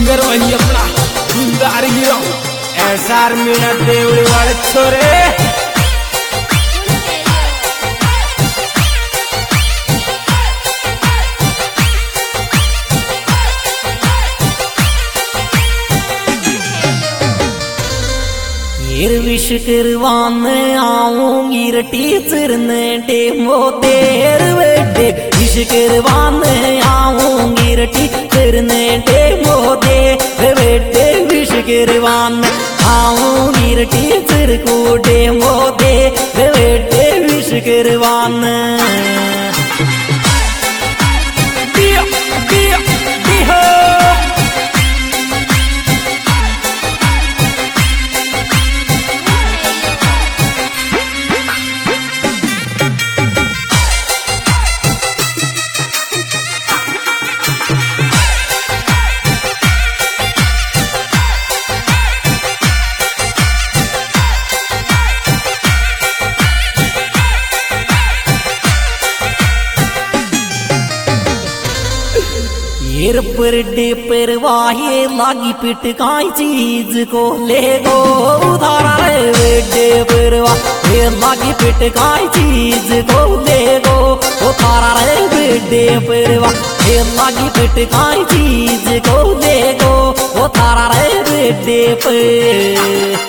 Singer वही अपना दिलदार हीरो एसआर मीना देवड़ी वाले छोरे। विश करवाने आऊंगी रे टीचर ने डेमो देर बेटे। विश करवाने आऊंगी रे टीचर ने डेमो दे बेटे। विश करवाने आऊंगी रे टीचर को डेमो दे बेटे। विश करवाने एर पर डे परवाहे लागी पिटकाई चीज को ले गो उधारा रे डे परवाहे लागी पिटकाई चीज को ले गो उधारा रे डे परवाहे लागी पिटकाई चीज को ले गो उधारा रे डे पर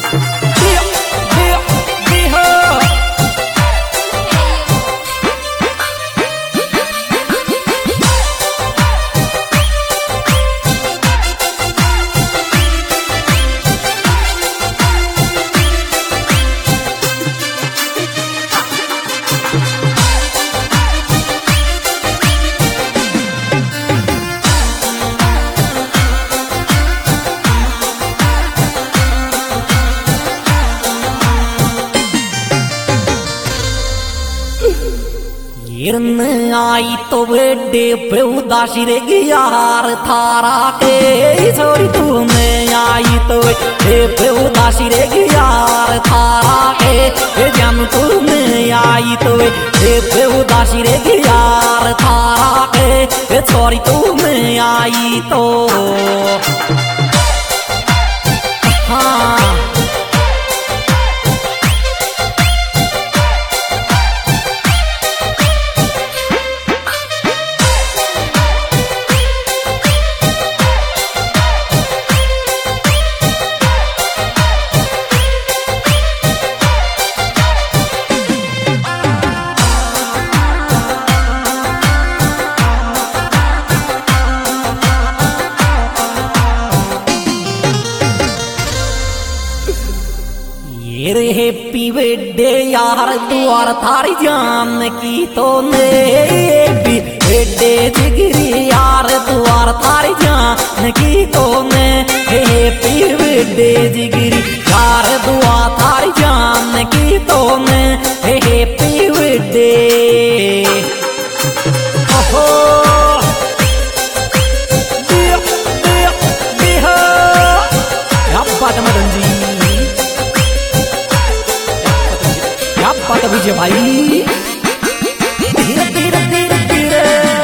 आई तो बेटे पे उदासी रे यार थारा के छोरी तूने आई तो पे उदासी रे यार थारा के जान तूने आई तो पे उदासी रे यार थारा के छोरी तूने आई तो हाँ हैप्पी बर्थडे यार द्वार थारी जान की तो ने हैप्पी बर्थडे जिगरी यार द्वार थारी जान की तो ने हैप्पी बर्थडे जिगरी यार दुआ थारी जान की तो ने हैप्पी बर्थडे। ओहो मदन जी विजय भाई धीरे धीरे धीरे धीरे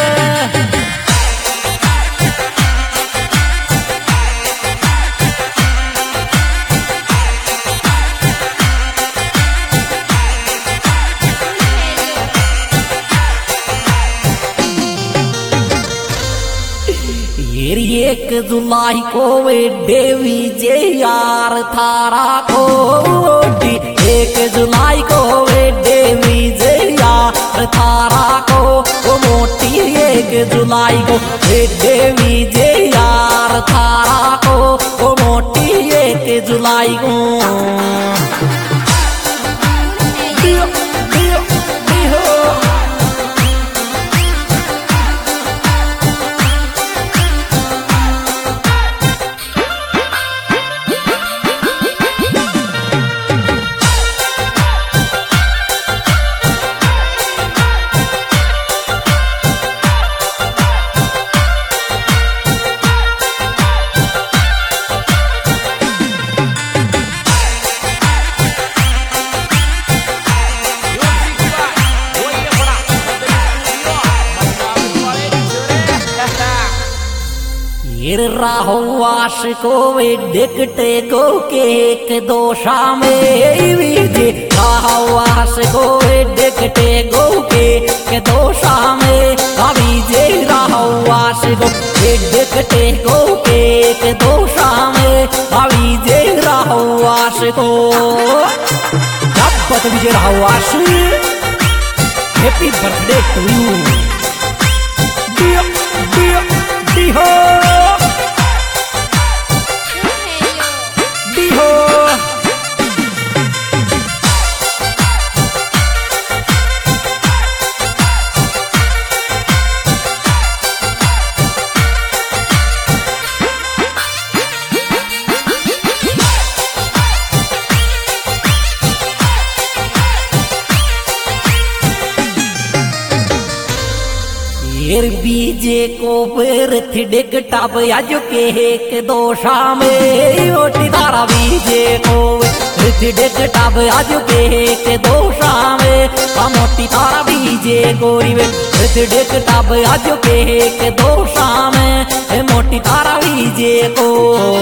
एक जुलाई को वे देवी जे यार थारा को 1 जुलाई को वे देवी जे यार थारा को वो मोटी 1 जुलाई को वे देवी जे यार थारा को वो मोटी 1 जुलाई को ये राहो आशिको वे देखते को के एक दोषा में विजे राहो आशिको वे देखते को के एक दोषा में विजे राहो आशिको वे देखते को के एक दोषा में विजे राहो आशिको जब विजय राहो आशिक हैप्पी बर्थडे टू यू डियो डियो डिहो बीजे को परथ डिगटाब आज के एक दोषा में ओटी तारा बीजे को परथ डिगटाब आज के एक दोषा में मोटी तारा बीजे गोरी वे परथ डिगटाब आज के एक दोषा में मोटी तारा बीजे को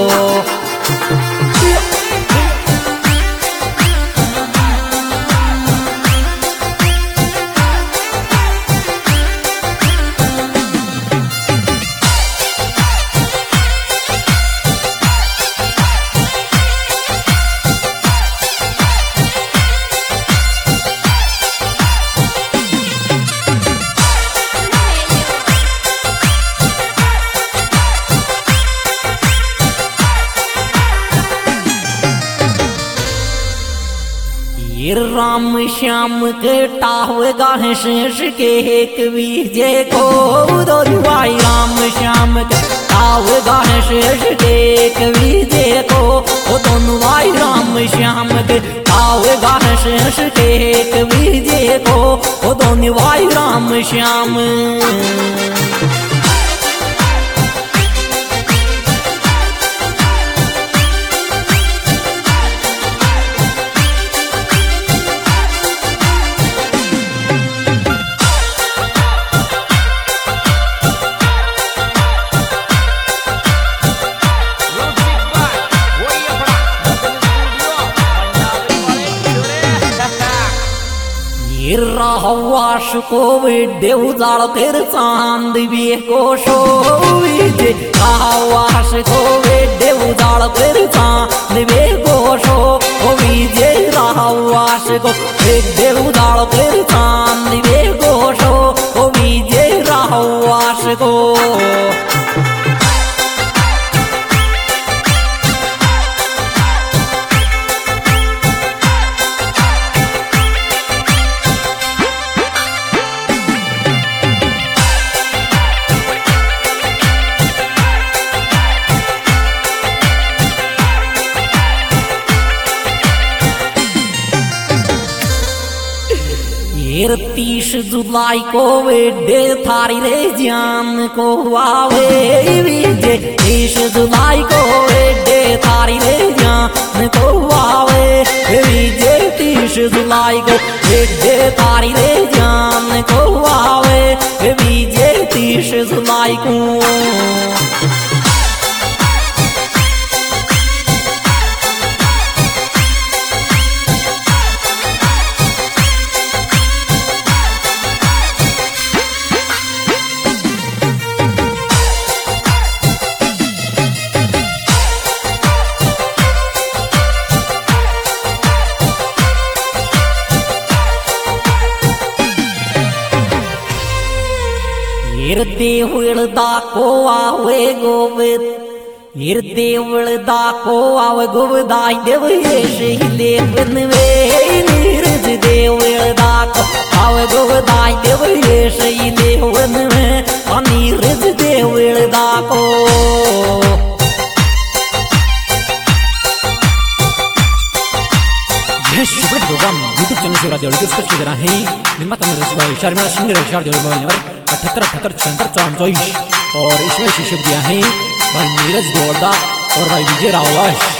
राम श्याम के टावेगा है शेष के एक विजय को भाई राम श्याम के टावेगा है शेष के एक विजय को दोनों भाई राम श्याम के टावेगा है शेष के एक विजय को दोनों भाई राम श्याम राहवाश को वे देवदार तेरे चांद भी कोशो विजे राहवाश को वे देवदार तेरे चांद भी कोशो विजे राहवाश को वे देवदार तेरे चांद भी कोशो विजे राहवाश को फिर 30 जुलाई को वे डे थारी रे जान को आवे विजे 30 जुलाई को वे डे थारी रे जान को आवे विजे 30 जुलाई को वे डे थारी रे जान को आवे विजे 30 जुलाई को देवलदा को आवे गोविद देवलदा को आवे गोविदाई देव ले बनवे नीरज देवलदा को आवे गोविदाई देव ले बनवे नीरज देवलदा को प्रोग्राम यूट्यूब चैनल से राजा डिस्कस की तरह है निर्माता में शर्मिला सिंह रक्षार देव मोबाइल नंबर 78 74 44 और इसमें शीर्षक दिया है भाई नीरज देवलदा और भाई विजय रावलाश।